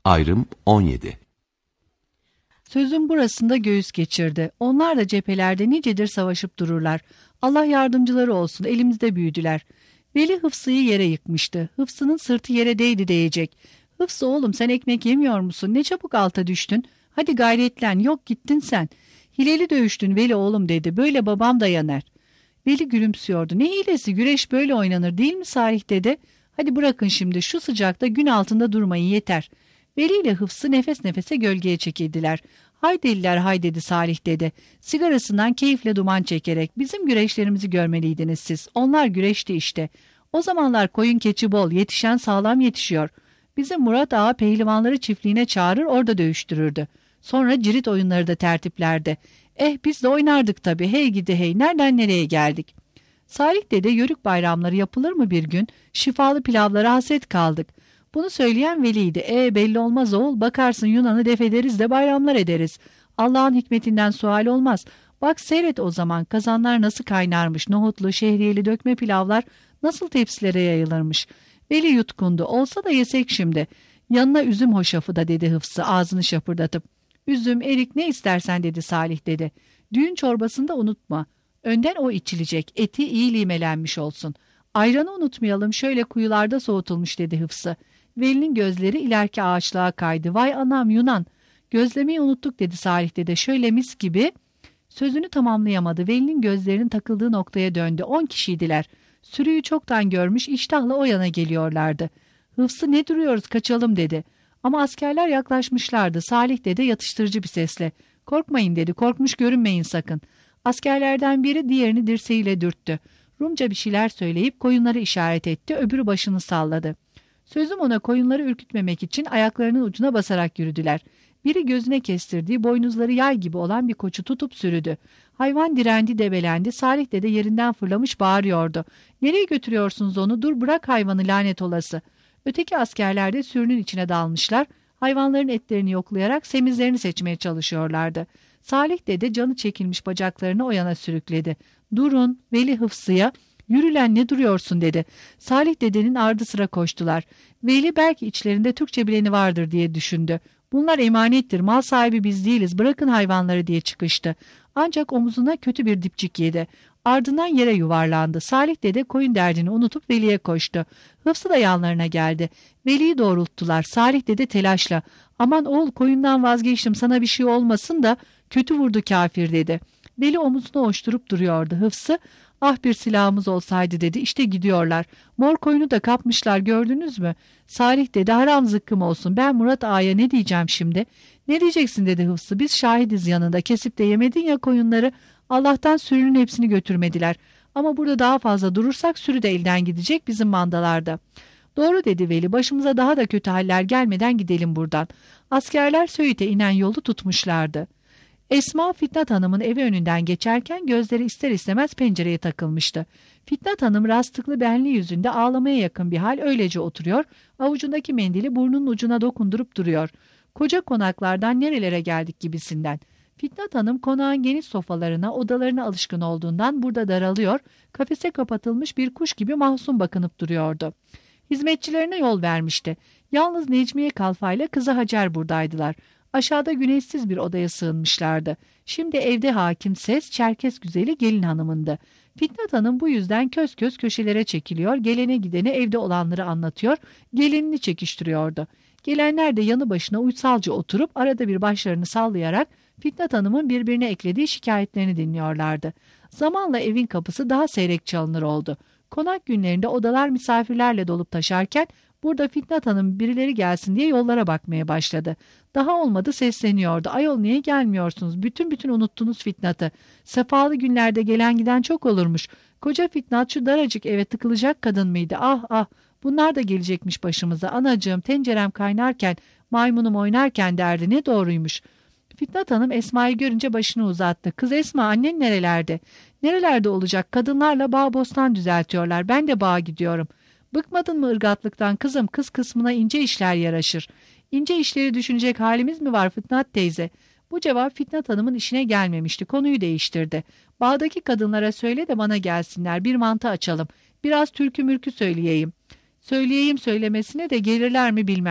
Ayrım 17. Sözün burasında göğüs geçirdi. Onlar da cephelerde nicedir savaşıp dururlar. Allah yardımcıları olsun, elimizde büyüdüler. Veli Hıfzı'yı yere yıkmıştı. Hıfzı'nın sırtı yere değdi değecek. Hıfzı oğlum sen ekmek yemiyor musun? Ne çabuk alta düştün. Hadi gayretlen, yok gittin sen. Hileli dövüştün Veli oğlum dedi. Böyle babam da yanar. Veli gülümsüyordu. Ne hilesi, güreş böyle oynanır değil mi Salih dede? Hadi bırakın şimdi şu sıcakta gün altında durmayın yeter. Veli ile Hıfzı nefes nefese gölgeye çekildiler. Hay deliler hay dedi Salih dede. Sigarasından keyifle duman çekerek bizim güreşlerimizi görmeliydiniz siz. Onlar güreşti işte. O zamanlar koyun keçi bol, yetişen sağlam yetişiyor. Bizim Murat Ağa pehlivanları çiftliğine çağırır orada dövüştürürdü. Sonra cirit oyunları da tertiplerdi. Biz de oynardık tabii, hey gidi hey, nereden nereye geldik. Salih dede yörük bayramları yapılır mı bir gün? Şifalı pilavlara hasret kaldık. Bunu söyleyen Veli'ydi. Belli olmaz oğul, bakarsın Yunan'ı def ederiz de bayramlar ederiz. Allah'ın hikmetinden sual olmaz. Bak seyret o zaman kazanlar nasıl kaynarmış, nohutlu, şehriyeli dökme pilavlar nasıl tepsilere yayılırmış. Veli yutkundu, olsa da yesek şimdi. Yanına üzüm hoşafı da dedi Hıfzı ağzını şapırdatıp. Üzüm, erik ne istersen dedi Salih dede. Düğün çorbasını da unutma. Önden o içilecek, eti iyi limelenmiş olsun. Ayranı unutmayalım, şöyle kuyularda soğutulmuş dedi Hıfzı. Veli'nin gözleri ileriki ağaçlığa kaydı. Vay anam Yunan. Gözlemeyi unuttuk dedi Salih dede. Şöyle mis gibi. Sözünü tamamlayamadı. Veli'nin gözlerinin takıldığı noktaya döndü. 10 kişiydiler. Sürüyü çoktan görmüş iştahla o yana geliyorlardı. Hıfzı ne duruyoruz kaçalım dedi. Ama askerler yaklaşmışlardı. Salih dede yatıştırıcı bir sesle. Korkmayın dedi. Korkmuş görünmeyin sakın. Askerlerden biri diğerini dirseğiyle dürttü. Rumca bir şeyler söyleyip koyunları işaret etti. Öbürü başını salladı. Sözüm ona koyunları ürkütmemek için ayaklarının ucuna basarak yürüdüler. Biri gözüne kestirdiği boynuzları yay gibi olan bir koçu tutup sürüdü. Hayvan direndi debelendi. Salih dede yerinden fırlamış bağırıyordu. Nereye götürüyorsunuz onu? Dur bırak hayvanı lanet olası. Öteki askerler de sürünün içine dalmışlar. Hayvanların etlerini yoklayarak semizlerini seçmeye çalışıyorlardı. Salih dede canı çekilmiş bacaklarını o yana sürükledi. Durun Veli Hıfzı'ya. Yürülen ne duruyorsun dedi. Salih dedenin ardı sıra koştular. Veli belki içlerinde Türkçe bileni vardır diye düşündü. Bunlar emanettir, mal sahibi biz değiliz, bırakın hayvanları diye çıkıştı. Ancak omuzuna kötü bir dipçik yedi. Ardından yere yuvarlandı. Salih dede koyun derdini unutup Veli'ye koştu. Hıfzı da yanlarına geldi. Veli'yi doğrulttular. Salih dede telaşla. Aman oğul koyundan vazgeçtim sana bir şey olmasın da kötü vurdu kafir dedi. Veli omuzunu hoşturup duruyordu. Hıfzı ah bir silahımız olsaydı dedi. İşte gidiyorlar. Mor koyunu da kapmışlar gördünüz mü? Salih dedi haram zıkkım olsun. Ben Murat Ağa'ya ne diyeceğim şimdi? Ne diyeceksin dedi Hıfzı. Biz şahidiz yanında. Kesip de yemedin ya koyunları. Allah'tan sürünün hepsini götürmediler. Ama burada daha fazla durursak sürü de elden gidecek bizim mandalarda. Doğru dedi Veli. Başımıza daha da kötü haller gelmeden gidelim buradan. Askerler Söğüt'e inen yolu tutmuşlardı. Esma Fitnat Hanım'ın evi önünden geçerken gözleri ister istemez pencereye takılmıştı. Fitnat Hanım rastıklı benli yüzünde ağlamaya yakın bir hal öylece oturuyor, avucundaki mendili burnunun ucuna dokundurup duruyor. Koca konaklardan nerelere geldik gibisinden. Fitnat Hanım konağın geniş sofalarına, odalarına alışkın olduğundan burada daralıyor, kafese kapatılmış bir kuş gibi mahzun bakınıp duruyordu. Hizmetçilerine yol vermişti. Yalnız Necmiye Kalfa ile kızı Hacer buradaydılar. Aşağıda güneşsiz bir odaya sığınmışlardı. Şimdi evde hakim ses Çerkes güzeli gelin hanımındı. Fitnat Hanım bu yüzden köz köz köşelere çekiliyor, gelene gidene evde olanları anlatıyor, gelinini çekiştiriyordu. Gelenler de yanı başına uysalca oturup arada bir başlarını sallayarak Fitnat Hanım'ın birbirine eklediği şikayetlerini dinliyorlardı. Zamanla evin kapısı daha seyrek çalınır oldu. Konak günlerinde odalar misafirlerle dolup taşarken burada Fitnat Hanım birileri gelsin diye yollara bakmaya başladı. Daha olmadı sesleniyordu. Ayol niye gelmiyorsunuz? Bütün unuttunuz Fitnat'ı. Sefalı günlerde gelen giden çok olurmuş. Koca Fitnat şu daracık eve tıkılacak kadın mıydı? Ah ah bunlar da gelecekmiş başımıza. Anacığım tencerem kaynarken maymunum oynarken derdi ne doğruymuş. Fitnat Hanım Esma'yı görünce başını uzattı. Kız Esma annen nerelerde? Nerelerde olacak? Kadınlarla bağ bostan düzeltiyorlar. Ben de bağa gidiyorum. Bıkmadın mı ırgatlıktan kızım? Kız kısmına ince işler yaraşır. İnce işleri düşünecek halimiz mi var Fitnat teyze? Bu cevap Fitnat Hanım'ın işine gelmemişti. Konuyu değiştirdi. Bağdaki kadınlara söyle de bana gelsinler. Bir mantı açalım. Biraz türkü mürkü söyleyeyim. Söyleyeyim söylemesine de gelirler mi bilmem.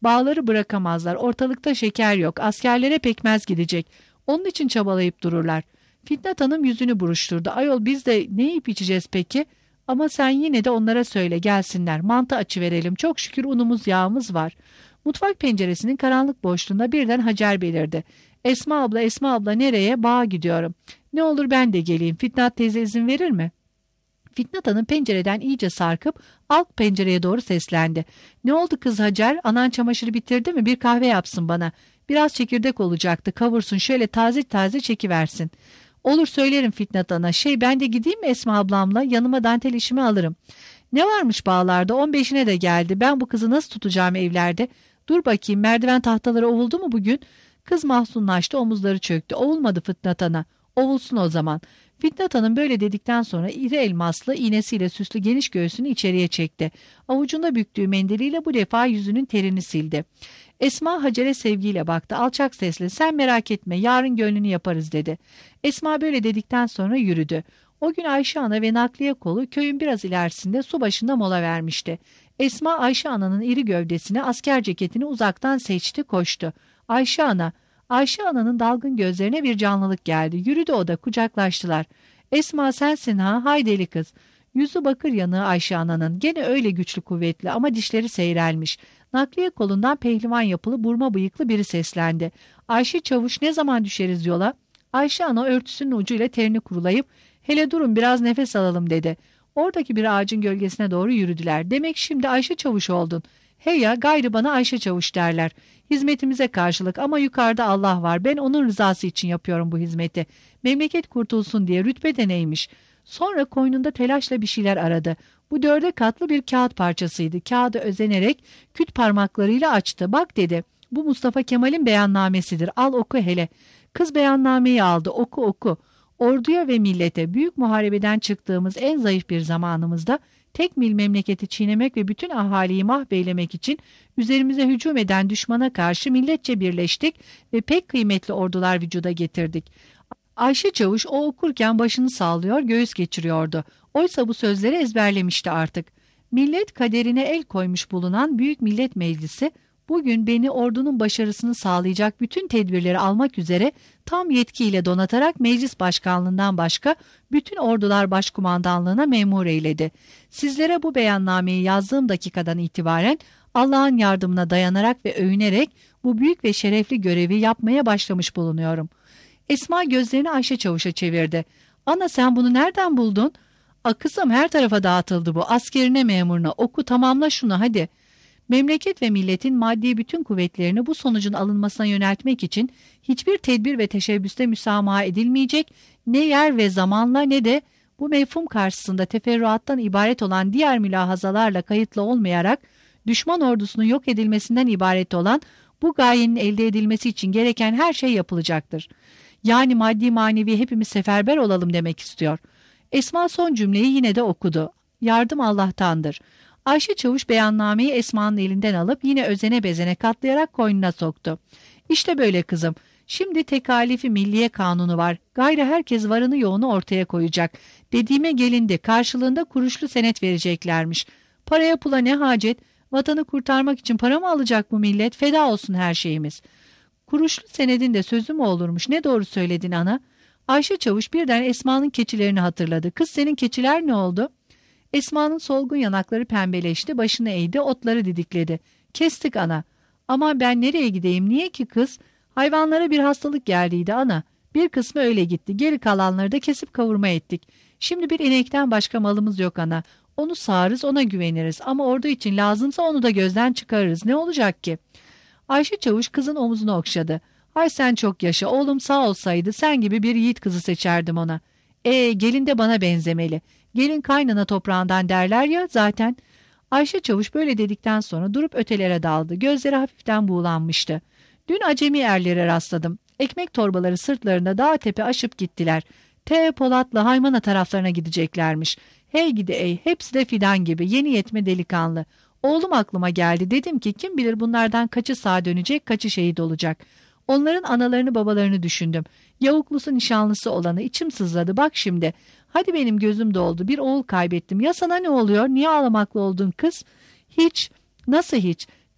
Bağları bırakamazlar. Ortalıkta şeker yok. Askerlere pekmez gidecek. Onun için çabalayıp dururlar. Fitnat Hanım yüzünü buruşturdu. Ayol biz de ne yiyip içeceğiz peki? Ama sen yine de onlara söyle gelsinler. Mantı açıverelim. Çok şükür unumuz yağımız var. Mutfak penceresinin karanlık boşluğunda birden Hacer belirdi. Esma abla, Esma abla nereye? Bağa gidiyorum. Ne olur ben de geleyim. Fitnat teyze izin verir mi? Fitnat Hanım pencereden iyice sarkıp alt pencereye doğru seslendi. Ne oldu kız Hacer? Anan çamaşırı bitirdi mi? Bir kahve yapsın bana. Biraz çekirdek olacaktı. Kavursun şöyle taze taze çekiversin. Olur söylerim Fitnat Ana. Ben de gideyim mi Esma ablamla? Yanıma dantel işimi alırım. Ne varmış bağlarda? 15'ine de geldi. Ben bu kızı nasıl tutacağım evlerde? Dur bakayım merdiven tahtaları ovuldu mu bugün? Kız mahzunlaştı, omuzları çöktü. Ovulmadı Fitnat Ana. Ovulsun o zaman. Fitnat Hanım böyle dedikten sonra iri elmaslı iğnesiyle süslü geniş göğsünü içeriye çekti. Avucunda büktüğü mendiliyle bu defa yüzünün terini sildi. Esma Hacer'e sevgiyle baktı. Alçak sesle sen merak etme yarın gönlünü yaparız dedi. Esma böyle dedikten sonra yürüdü. O gün Ayşe Ana ve nakliye kolu köyün biraz ilerisinde su başında mola vermişti. Esma Ayşe Ana'nın iri gövdesine asker ceketini uzaktan seçti koştu. Ayşe Ana, Ayşe Ana'nın dalgın gözlerine bir canlılık geldi. Yürüdü o da kucaklaştılar. Esma sensin ha hay deli kız. Yüzü bakır yanığı Ayşe Ana'nın gene öyle güçlü kuvvetli ama dişleri seyrelmiş. Nakliye kolundan pehlivan yapılı burma bıyıklı biri seslendi. Ayşe Çavuş ne zaman düşeriz yola? Ayşe Ana örtüsünün ucuyla terini kurulayıp hele durun biraz nefes alalım dedi. Oradaki bir ağacın gölgesine doğru yürüdüler. Demek şimdi Ayşe Çavuş oldun. Hey ya gayrı bana Ayşe Çavuş derler. Hizmetimize karşılık ama yukarıda Allah var. Ben onun rızası için yapıyorum bu hizmeti. Memleket kurtulsun diye rütbe de neymiş. Sonra koynunda telaşla bir şeyler aradı. Bu 4'e katlı bir kağıt parçasıydı. Kağıdı özenerek küt parmaklarıyla açtı. Bak dedi. Bu Mustafa Kemal'in beyannamesidir. Al oku hele. Kız beyannameyi aldı. Oku oku. Orduya ve millete büyük muharebeden çıktığımız en zayıf bir zamanımızda tek mil memleketi çiğnemek ve bütün ahaliyi mahveylemek için üzerimize hücum eden düşmana karşı milletçe birleştik ve pek kıymetli ordular vücuda getirdik. Ayşe Çavuş o okurken başını sallıyor, göğüs geçiriyordu. Oysa bu sözleri ezberlemişti artık. Millet kaderine el koymuş bulunan Büyük Millet Meclisi bugün beni ordunun başarısını sağlayacak bütün tedbirleri almak üzere tam yetkiyle donatarak meclis başkanlığından başka bütün ordular başkumandanlığına memur eyledi. Sizlere bu beyannameyi yazdığım dakikadan itibaren Allah'ın yardımına dayanarak ve övünerek bu büyük ve şerefli görevi yapmaya başlamış bulunuyorum. Esma gözlerini Ayşe Çavuş'a çevirdi. Ana sen bunu nereden buldun? Kızım her tarafa dağıtıldı bu. Askerine memuruna oku tamamla şunu hadi. Memleket ve milletin maddi bütün kuvvetlerini bu sonucun alınmasına yöneltmek için hiçbir tedbir ve teşebbüste müsamaha edilmeyecek, ne yer ve zamanla ne de bu mefhum karşısında teferruattan ibaret olan diğer mülahazalarla kayıtlı olmayarak düşman ordusunun yok edilmesinden ibaret olan bu gayenin elde edilmesi için gereken her şey yapılacaktır. Yani maddi manevi hepimiz seferber olalım demek istiyor. Esma son cümleyi yine de okudu. Yardım Allah'tandır. Ayşe Çavuş beyannameyi Esma'nın elinden alıp yine özene bezene katlayarak koynuna soktu. İşte böyle kızım. Şimdi tekalifi milliye kanunu var. Gayrı herkes varını yoğunu ortaya koyacak. Dediğime gelindi. Karşılığında kuruşlu senet vereceklermiş. Paraya pula ne hacet? Vatanı kurtarmak için para mı alacak bu millet? Feda olsun her şeyimiz. Kuruşlu senedin de sözü mü olurmuş? Ne doğru söyledin ana? Ayşe Çavuş birden Esma'nın keçilerini hatırladı. Kız senin keçiler ne oldu? Esma'nın solgun yanakları pembeleşti, başını eğdi, otları didikledi. Kestik ana. Aman ben nereye gideyim, niye ki kız? Hayvanlara bir hastalık geldiydi ana. Bir kısmı öyle gitti, geri kalanları da kesip kavurma ettik. Şimdi bir inekten başka malımız yok ana. Onu sağarız, ona güveniriz ama ordu için lazımsa onu da gözden çıkarırız. Ne olacak ki? Ayşe Çavuş kızın omuzunu okşadı. Ay sen çok yaşa, oğlum sağ olsaydı sen gibi bir yiğit kızı seçerdim ona. Gelin de bana benzemeli. Gelin kaynana toprağından derler ya zaten. Ayşe Çavuş böyle dedikten sonra durup ötelere daldı. Gözleri hafiften buğulanmıştı. Dün acemi erlere rastladım. Ekmek torbaları sırtlarında dağ tepe aşıp gittiler. Polatlı Haymana taraflarına gideceklermiş. Hey gidi ey, hepsi de fidan gibi yeni yetme delikanlı. Oğlum aklıma geldi, dedim ki kim bilir bunlardan kaçı sağ dönecek, kaçı şehit olacak. Onların analarını babalarını düşündüm. Yavuklusu nişanlısı olanı içim sızladı, bak şimdi. Hadi benim gözüm doldu, bir oğul kaybettim. Ya sana ne oluyor, niye ağlamaklı oldun kız? Hiç. Nasıl hiç?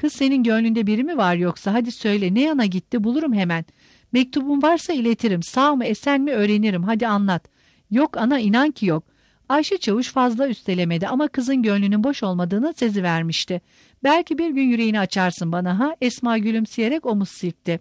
Kız senin gönlünde biri mi var yoksa? Hadi söyle, ne yana gitti, bulurum hemen. Mektubun varsa iletirim. Sağ mı esen mi öğrenirim. Hadi anlat. Yok ana, inan ki yok. Ayşe Çavuş fazla üstelemedi ama kızın gönlünün boş olmadığını sezivermişti. Belki bir gün yüreğini açarsın bana ha? Esma gülümseyerek omuz silkti.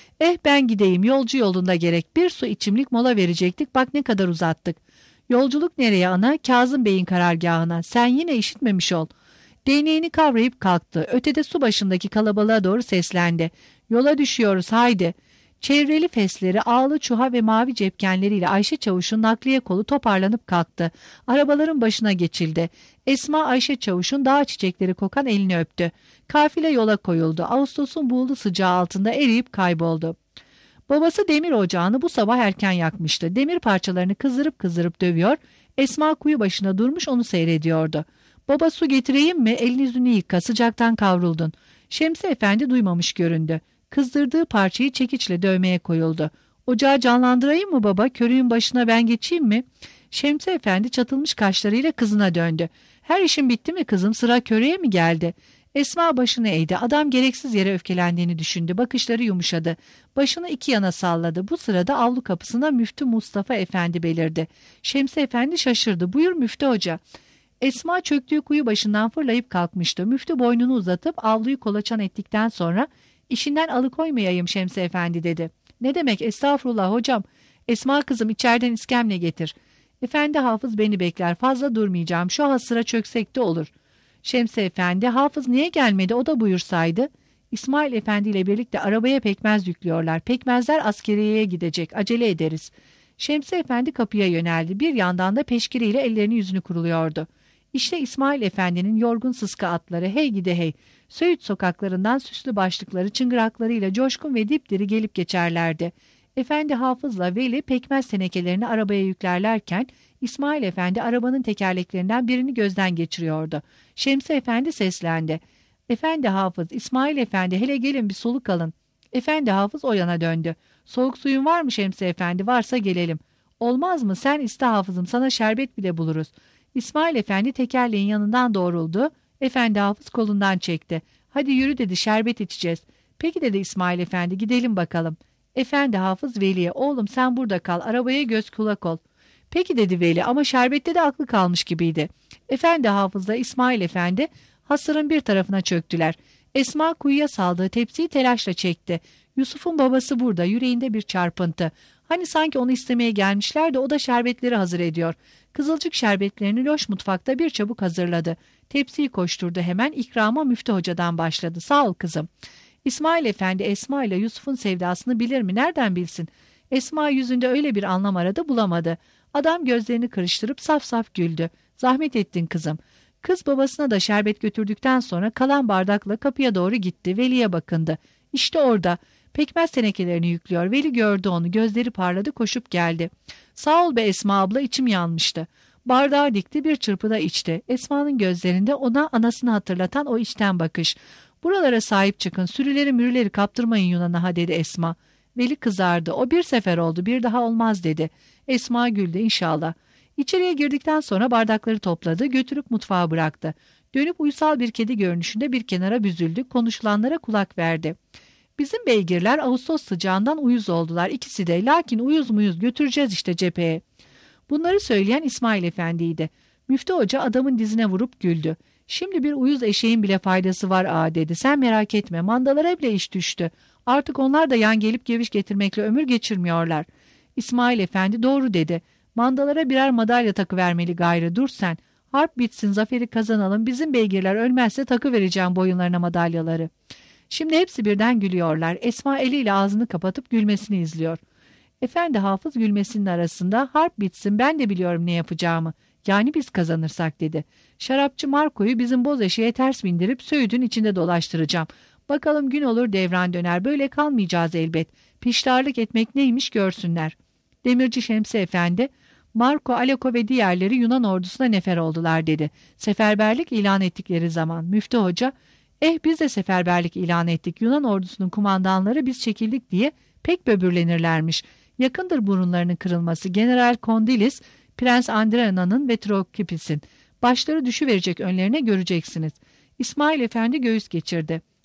Ben gideyim, yolcu yolunda gerek. Bir su içimlik mola verecektik, bak ne kadar uzattık. Yolculuk nereye ana? Kazım Bey'in karargahına. Sen yine işitmemiş ol. Değneğini kavrayıp kalktı. Ötede su başındaki kalabalığa doğru seslendi. Yola düşüyoruz, haydi. Çevreli fesleri, ağlı çuha ve mavi cepkenleriyle Ayşe Çavuş'un nakliye kolu toparlanıp kalktı. Arabaların başına geçildi. Esma Ayşe Çavuş'un dağ çiçekleri kokan elini öptü. Kafile yola koyuldu. Ağustos'un buğulu sıcağı altında eriyip kayboldu. Babası demir ocağını bu sabah erken yakmıştı. Demir parçalarını kızdırıp dövüyor. Esma kuyu başına durmuş onu seyrediyordu. Baba su getireyim mi? Elini yüzünü yıka, sıcaktan kavruldun. Şemsi Efendi duymamış göründü. Kızdırdığı parçayı çekiçle dövmeye koyuldu. Ocağı canlandırayım mı baba? Körüğün başına ben geçeyim mi? Şemsi Efendi çatılmış kaşlarıyla kızına döndü. Her işin bitti mi kızım? Sıra köreye mi geldi? Esma başını eğdi. Adam gereksiz yere öfkelendiğini düşündü. Bakışları yumuşadı. Başını iki yana salladı. Bu sırada avlu kapısına Müftü Mustafa Efendi belirdi. Şemsi Efendi şaşırdı. Buyur Müftü Hoca. Esma çöktüğü kuyu başından fırlayıp kalkmıştı. Müftü boynunu uzatıp avluyu kolaçan ettikten sonra işinden alıkoymayayım Şemsi Efendi dedi. Ne demek, estağfurullah hocam. Esma kızım, içeriden iskemle getir. Efendi Hafız beni bekler, fazla durmayacağım, şu hasıra çöksek de olur. Şemsi Efendi, Hafız niye gelmedi, o da buyursaydı. İsmail Efendi ile birlikte arabaya pekmez yüklüyorlar. Pekmezler askeriyeye gidecek, acele ederiz. Şemsi Efendi kapıya yöneldi. Bir yandan da peşkiriyle ellerini yüzünü kuruluyordu. İşte İsmail Efendi'nin yorgun sıska atları hey gide hey. Söğüt sokaklarından süslü başlıkları çıngıraklarıyla coşkun ve dipdiri gelip geçerlerdi. Efendi Hafız'la Veli pekmez tenekelerini arabaya yüklerlerken İsmail Efendi arabanın tekerleklerinden birini gözden geçiriyordu. Şemsi Efendi seslendi. Efendi Hafız, İsmail Efendi, hele gelin bir soluk alın. Efendi Hafız o yana döndü. Soğuk suyun var mı Şemsi Efendi? Varsa gelelim. Olmaz mı? Sen iste Hafızım, sana şerbet bile buluruz. İsmail Efendi tekerleğin yanından doğruldu. Efendi Hafız kolundan çekti. Hadi yürü dedi, şerbet içeceğiz. Peki dedi İsmail Efendi, gidelim bakalım. Efendi Hafız Veli'ye, oğlum sen burada kal, arabaya göz kulak ol. Peki dedi Veli, ama şerbette de aklı kalmış gibiydi. Efendi Hafız'la İsmail Efendi hasırın bir tarafına çöktüler. Esma kuyuya saldığı tepsiyi telaşla çekti. Yusuf'un babası burada, yüreğinde bir çarpıntı. Hani sanki onu istemeye gelmişler de o da şerbetleri hazır ediyor. Kızılcık şerbetlerini loş mutfakta bir çabuk hazırladı. Tepsiyi koşturdu hemen, ikrama Müftü Hoca'dan başladı. Sağ ol kızım. İsmail Efendi Esma ile Yusuf'un sevdasını bilir mi? Nereden bilsin? Esma yüzünde öyle bir anlam aradı, bulamadı. Adam gözlerini kırıştırıp saf saf güldü. Zahmet ettin kızım. Kız babasına da şerbet götürdükten sonra kalan bardakla kapıya doğru gitti. Veli'ye bakındı. İşte orada. Pekmez tenekelerini yüklüyor. Veli gördü onu. Gözleri parladı, koşup geldi. Sağ ol be Esma abla, içim yanmıştı. Bardağı dikti, bir çırpıda içti. Esma'nın gözlerinde ona anasını hatırlatan o içten bakış. Buralara sahip çıkın, sürüleri mürüleri kaptırmayın Yunan'a ha dedi Esma. Veli kızardı. O bir sefer oldu, bir daha olmaz dedi. Esma güldü, inşallah. İçeriye girdikten sonra bardakları topladı, götürüp mutfağa bıraktı. Dönüp uysal bir kedi görünüşünde bir kenara büzüldü, konuşulanlara kulak verdi. Bizim beygirler Ağustos sıcağından uyuz oldular ikisi de, lakin uyuz muyuz götüreceğiz işte cepheye. Bunları söyleyen İsmail Efendi'ydi. Müftü Hoca adamın dizine vurup güldü. Şimdi bir uyuz eşeğin bile faydası var ağa dedi. Sen merak etme, mandalara bile iş düştü. Artık onlar da yan gelip geviş getirmekle ömür geçirmiyorlar. İsmail Efendi doğru dedi. Mandalara birer madalya takıvermeli gayrı, dur sen. Harp bitsin, zaferi kazanalım, bizim beygirler ölmezse takıvereceğim boyunlarına madalyaları. Şimdi hepsi birden gülüyorlar. Esma eliyle ağzını kapatıp gülmesini izliyor. Efendi Hafız gülmesinin arasında harp bitsin, ben de biliyorum ne yapacağımı. Yani biz kazanırsak dedi. Şarapçı Marco'yu bizim boz eşeğe ters bindirip Söğüt'ün içinde dolaştıracağım. Bakalım gün olur devran döner, böyle kalmayacağız elbet. Piştarlık etmek neymiş görsünler. Demirci Şemsi Efendi, Marco, Aleko ve diğerleri Yunan ordusuna nefer oldular dedi. Seferberlik ilan ettikleri zaman Müftü Hoca, biz de seferberlik ilan ettik. Yunan ordusunun kumandanları biz çekildik diye pek böbürlenirlermiş. Yakındır burunlarının kırılması. General Kondilis, Prens Andreana'nın ve Trokipis'in. Başları düşüverecek önlerine, göreceksiniz. İsmail Efendi göğüs geçirdi.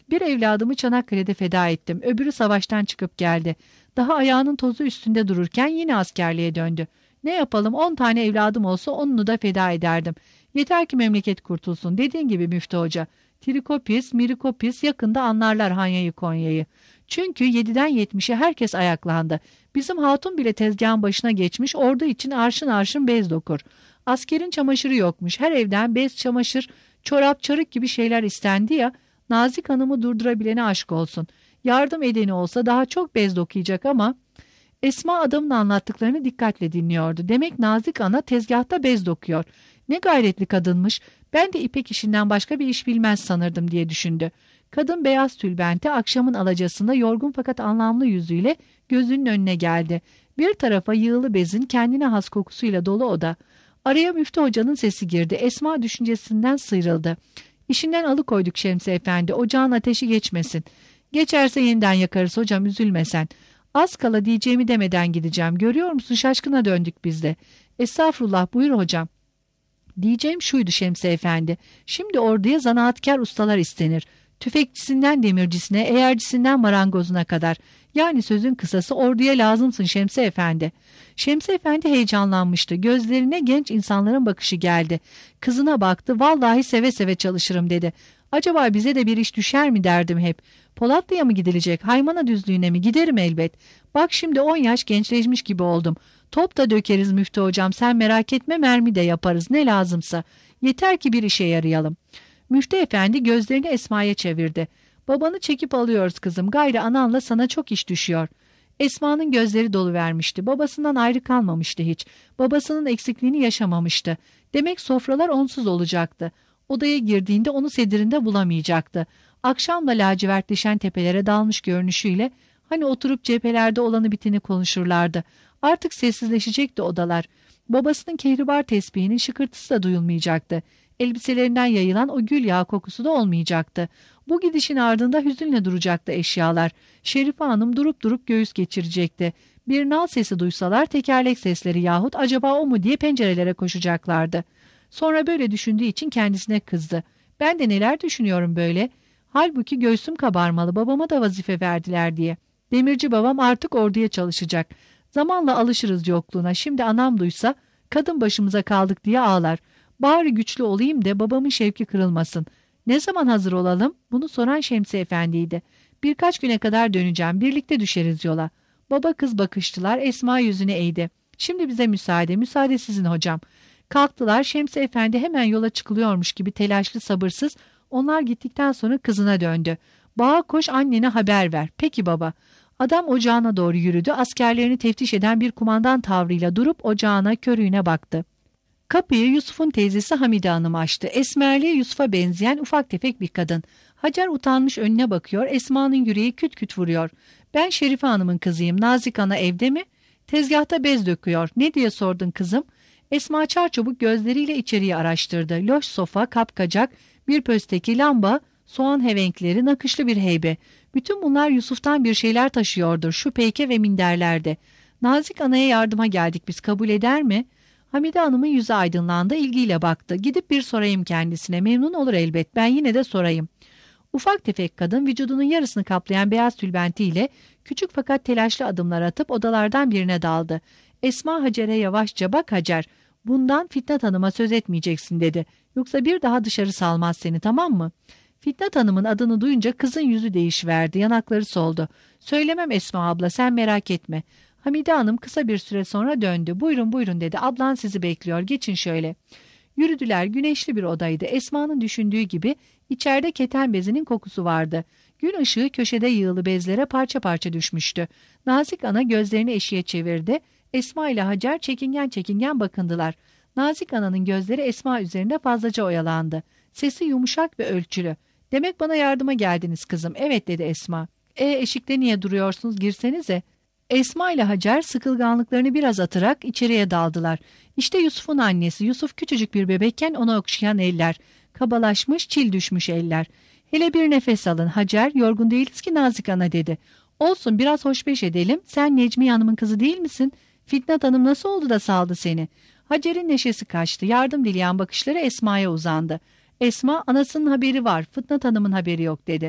Bir evladımı Çanakkale'de feda ettim. Öbürü savaştan çıkıp geldi. Daha ayağının tozu üstünde dururken yine askerliğe döndü. Ne yapalım, 10 tane evladım olsa 10'unu da feda ederdim. Yeter ki memleket kurtulsun. Dediğin gibi Müftü Hoca. Trikopis, Mirikopis yakında anlarlar Hanya'yı Konya'yı. Çünkü 7'den 70'e herkes ayaklandı. Bizim hatun bile tezgahın başına geçmiş, ordu için arşın arşın bez dokur. Askerin çamaşırı yokmuş. Her evden bez, çamaşır, çorap, çarık gibi şeyler istendi ya. Nazik Hanım'ı durdurabilene aşk olsun. Yardım edeni olsa daha çok bez dokuyacak ama... Esma adamın anlattıklarını dikkatle dinliyordu. Demek Nazik Ana tezgahta bez dokuyor. Ne gayretli kadınmış. Ben de ipek işinden başka bir iş bilmez sanırdım diye düşündü. Kadın beyaz tülbenti akşamın alacasında yorgun fakat anlamlı yüzüyle gözünün önüne geldi. Bir tarafa yığılı bezin kendine has kokusuyla dolu oda. Araya Müftü Hoca'nın sesi girdi. Esma düşüncesinden sıyrıldı. İşinden alıkoyduk Şemsi Efendi. Ocağın ateşi geçmesin. Geçerse yeniden yakarız hocam, üzülme sen. Az kala diyeceğimi demeden gideceğim. Görüyor musun, şaşkına döndük biz de. Estağfurullah, buyur hocam. Diyeceğim şuydu Şemsi Efendi. Şimdi orduya zanaatkar ustalar istenir. Tüfekçisinden demircisine, eğercisinden marangozuna kadar. Yani sözün kısası orduya lazımsın Şemsi Efendi. Şemsi Efendi heyecanlanmıştı. Gözlerine genç insanların bakışı geldi. Kızına baktı. Vallahi seve seve çalışırım dedi. Acaba bize de bir iş düşer mi derdim hep. Polatlı'ya mı gidilecek, Haymana düzlüğüne mi? Giderim elbet. Bak şimdi 10 yaş gençleşmiş gibi oldum. Top da dökeriz Müftü Hocam, sen merak etme, mermi de yaparız ne lazımsa. Yeter ki bir işe yarayalım. Müftü Efendi gözlerini Esma'ya çevirdi. Babanı çekip alıyoruz kızım, gayrı ananla sana çok iş düşüyor. Esma'nın gözleri doluvermişti. Babasından ayrı kalmamıştı hiç. Babasının eksikliğini yaşamamıştı. Demek sofralar onsuz olacaktı. Odaya girdiğinde onu sedirinde bulamayacaktı. Akşamla lacivertleşen tepelere dalmış görünüşüyle hani oturup cephelerde olanı biteni konuşurlardı. Artık sessizleşecekti odalar. Babasının kehribar tesbihinin şıkırtısı da duyulmayacaktı. Elbiselerinden yayılan o gül yağı kokusu da olmayacaktı. Bu gidişin ardında hüzünle duracaktı eşyalar. Şerife Hanım durup durup göğüs geçirecekti. Bir nal sesi duysalar tekerlek sesleri yahut acaba o mu diye pencerelere koşacaklardı. Sonra böyle düşündüğü için kendisine kızdı. Ben de neler düşünüyorum böyle? Halbuki göğsüm kabarmalı, babama da vazife verdiler diye. Demirci babam artık orduya çalışacak. Zamanla alışırız yokluğuna. Şimdi anam duysa kadın başımıza kaldık diye ağlar. Bari güçlü olayım da babamın şevki kırılmasın. Ne zaman hazır olalım? Bunu soran Şemsi Efendi'ydi. Birkaç güne kadar döneceğim. Birlikte düşeriz yola. Baba kız bakıştılar. Esma yüzüne eğdi. Şimdi bize müsaade. Müsaade sizin hocam. Kalktılar. Şemsi Efendi hemen yola çıkılıyormuş gibi telaşlı sabırsız. Onlar gittikten sonra kızına döndü. Bağa koş, annene haber ver. Peki baba. Adam ocağına doğru yürüdü. Askerlerini teftiş eden bir kumandan tavrıyla durup ocağına körüğüne baktı. Kapıyı Yusuf'un teyzesi Hamide Hanım açtı. Esmerli Yusuf'a benzeyen ufak tefek bir kadın. Hacer utanmış önüne bakıyor. Esma'nın yüreği küt küt vuruyor. Ben Şerife Hanım'ın kızıyım. Nazik Ana evde mi? Tezgahta bez döküyor. Ne diye sordun kızım? Esma çarçabuk gözleriyle içeriği araştırdı. Loş sofa, kapkacak, bir pösteki lamba, soğan hevenkleri, nakışlı bir heybe. Bütün bunlar Yusuf'tan bir şeyler taşıyordur şu peyke ve minderlerde. Nazik Ana'ya yardıma geldik, biz kabul eder mi? Hamide Hanım'ın yüzü aydınlandı, ilgiyle baktı. Gidip bir sorayım kendisine, memnun olur elbet, ben yine de sorayım. Ufak tefek kadın vücudunun yarısını kaplayan beyaz tülbentiyle küçük fakat telaşlı adımlar atıp odalardan birine daldı. Esma Hacer'e yavaşça, bak Hacer, bundan Fitnat Hanım'a söz etmeyeceksin dedi. Yoksa bir daha dışarı salmaz seni, tamam mı? Fitnat Hanım'ın adını duyunca kızın yüzü değişiverdi, yanakları soldu. Söylemem Esma abla, sen merak etme. Hamide Hanım kısa bir süre sonra döndü. Buyurun buyurun dedi, ablan sizi bekliyor, geçin şöyle. Yürüdüler, güneşli bir odaydı. Esma'nın düşündüğü gibi içeride keten bezinin kokusu vardı. Gün ışığı köşede yığılı bezlere parça parça düşmüştü. Nazik Ana gözlerini eşiğe çevirdi. Esma ile Hacer çekingen çekingen bakındılar. Nazik Ana'nın gözleri Esma üzerinde fazlaca oyalandı. Sesi yumuşak ve ölçülü. Demek bana yardıma geldiniz kızım. Evet dedi Esma. Eşikte niye duruyorsunuz, girsenize. Esma ile Hacer sıkılganlıklarını biraz atarak içeriye daldılar. İşte Yusuf'un annesi. Yusuf küçücük bir bebekken ona okşayan eller. Kabalaşmış, çil düşmüş eller. Hele bir nefes alın Hacer, yorgun değiliz ki Nazik Ana dedi. Olsun, biraz hoşbeş edelim. Sen Necmiye Hanım'ın kızı değil misin? Fitnat Hanım nasıl oldu da saldı seni? Hacer'in neşesi kaçtı. Yardım dileyen bakışları Esma'ya uzandı. Esma, anasının haberi var, Fitnat Hanım'ın haberi yok dedi.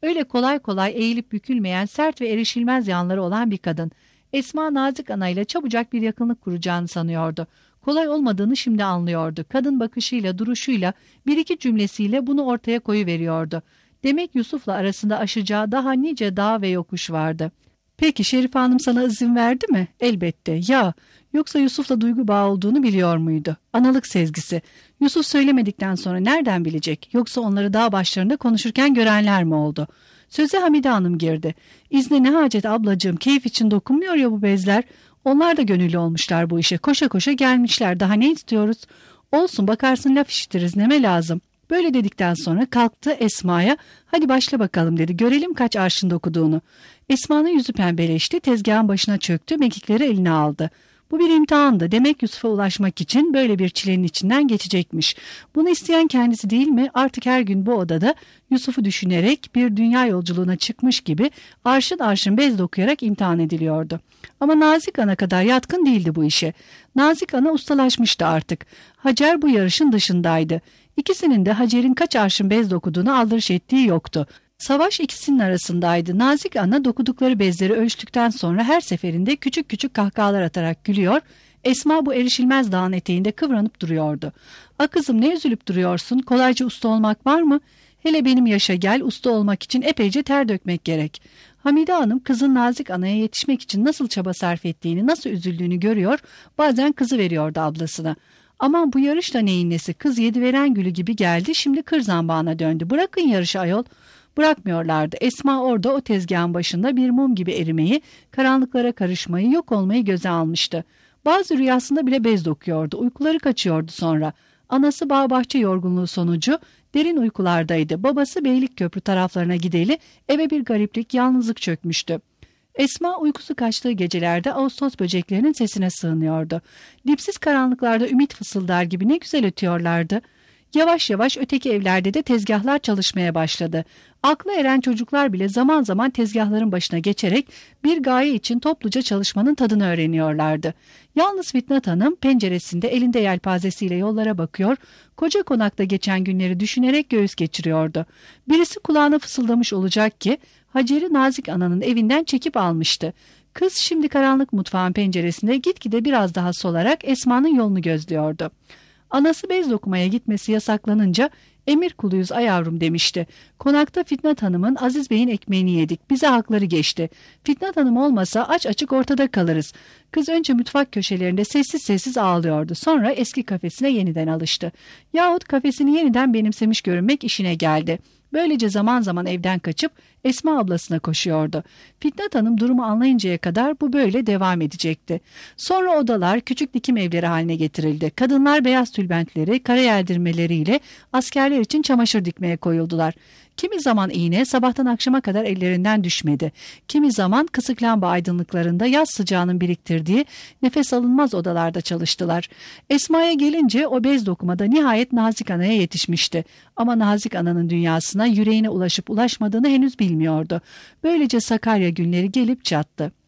Öyle kolay kolay eğilip bükülmeyen, sert ve erişilmez yanları olan bir kadın. Esma Nazik Ana ile çabucak bir yakınlık kuracağını sanıyordu. Kolay olmadığını şimdi anlıyordu. Kadın bakışıyla, duruşuyla, bir iki cümlesiyle bunu ortaya koyuveriyordu. Demek Yusuf'la arasında aşacağı daha nice dağ ve yokuş vardı. Peki Şerife Hanım sana izin verdi mi? Elbette. Ya, yoksa Yusuf'la duygu bağı olduğunu biliyor muydu? Analık sezgisi. Yusuf söylemedikten sonra nereden bilecek? Yoksa onları dağ başlarında konuşurken görenler mi oldu? Söze Hamide Hanım girdi. İzne ne hacet ablacığım, keyif için dokunmuyor ya bu bezler. Onlar da gönüllü olmuşlar bu işe. Koşa koşa gelmişler. Daha ne istiyoruz? Olsun, bakarsın laf işitiriz, neme lazım. Böyle dedikten sonra kalktı Esma'ya, hadi başla bakalım dedi, görelim kaç arşın dokuduğunu. Esma'nın yüzü pembeleşti, tezgahın başına çöktü, mekikleri eline aldı. Bu bir imtihandı. Demek Yusuf'a ulaşmak için böyle bir çilenin içinden geçecekmiş. Bunu isteyen kendisi değil mi? Artık her gün bu odada Yusuf'u düşünerek bir dünya yolculuğuna çıkmış gibi arşın arşın bez dokuyarak imtihan ediliyordu. Ama Nazik Ana kadar yatkın değildi bu işe. Nazik Ana ustalaşmıştı artık. Hacer bu yarışın dışındaydı. İkisinin de Hacer'in kaç arşın bez dokuduğunu aldırış ettiği yoktu. Savaş ikisinin arasındaydı. Nazik Ana dokudukları bezleri ölçtükten sonra her seferinde küçük küçük kahkahalar atarak gülüyor. Esma bu erişilmez dağın eteğinde kıvranıp duruyordu. "A kızım, ne üzülüp duruyorsun? Kolayca usta olmak var mı? Hele benim yaşa gel, usta olmak için epeyce ter dökmek gerek." Hamide Hanım kızın Nazik Ana'ya yetişmek için nasıl çaba sarf ettiğini, nasıl üzüldüğünü görüyor, bazen kızı veriyordu ablasına. "Aman bu yarış da neyin nesi? Kız yedi veren gülü gibi geldi, şimdi kır zambağına döndü. Bırakın yarışı ayol." Bırakmıyorlardı. Esma orada o tezgahın başında bir mum gibi erimeyi, karanlıklara karışmayı, yok olmayı göze almıştı. Bazı rüyasında bile bez dokuyordu. Uykuları kaçıyordu sonra. Anası bağ bahçe yorgunluğu sonucu derin uykulardaydı. Babası Beylikköprü taraflarına gideli eve bir gariplik, yalnızlık çökmüştü. Esma uykusu kaçtığı gecelerde Ağustos böceklerinin sesine sığınıyordu. Dipsiz karanlıklarda ümit fısıldar gibi ne güzel ötüyorlardı. Yavaş yavaş öteki evlerde de tezgahlar çalışmaya başladı. Aklı eren çocuklar bile zaman zaman tezgahların başına geçerek bir gaye için topluca çalışmanın tadını öğreniyorlardı. Yalnız Fitnat Hanım penceresinde elinde yelpazesiyle yollara bakıyor, koca konakta geçen günleri düşünerek göğüs geçiriyordu. Birisi kulağına fısıldamış olacak ki Hacer'i Nazik Ana'nın evinden çekip almıştı. Kız şimdi karanlık mutfağın penceresinde gitgide biraz daha solarak Esma'nın yolunu gözlüyordu. Anası bez dokumaya gitmesi yasaklanınca "Emir kuluyuz ay yavrum" demişti. "Konakta Fitnat Hanım'ın, Aziz Bey'in ekmeğini yedik. Bize hakları geçti. Fitnat Hanım olmasa aç açık ortada kalırız." Kız önce mutfak köşelerinde sessiz sessiz ağlıyordu. Sonra eski kafesine yeniden alıştı. Yahut kafesini yeniden benimsemiş görünmek işine geldi. Böylece zaman zaman evden kaçıp Esma ablasına koşuyordu. Fitnat Hanım durumu anlayıncaya kadar bu böyle devam edecekti. Sonra odalar küçük dikim evleri haline getirildi. Kadınlar beyaz tülbentleri, kara yeldirmeleriyle askerler için çamaşır dikmeye koyuldular. Kimi zaman iğne sabahtan akşama kadar ellerinden düşmedi. Kimi zaman kısık lamba aydınlıklarında yaz sıcağının biriktirdiği nefes alınmaz odalarda çalıştılar. Esma'ya gelince o bez dokumada nihayet Nazik Ana'ya yetişmişti. Ama Nazik Ana'nın dünyasına yüreğine ulaşıp ulaşmadığını henüz bilmiyordu. Böylece Sakarya günleri gelip çattı.